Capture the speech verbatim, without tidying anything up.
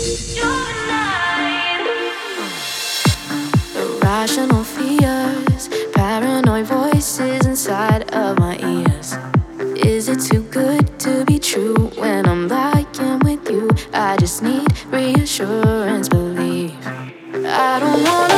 Irrational fears, paranoid voices inside of my ears. Is it too good to be true when I'm lying with you? I just need reassurance, believe. I don't want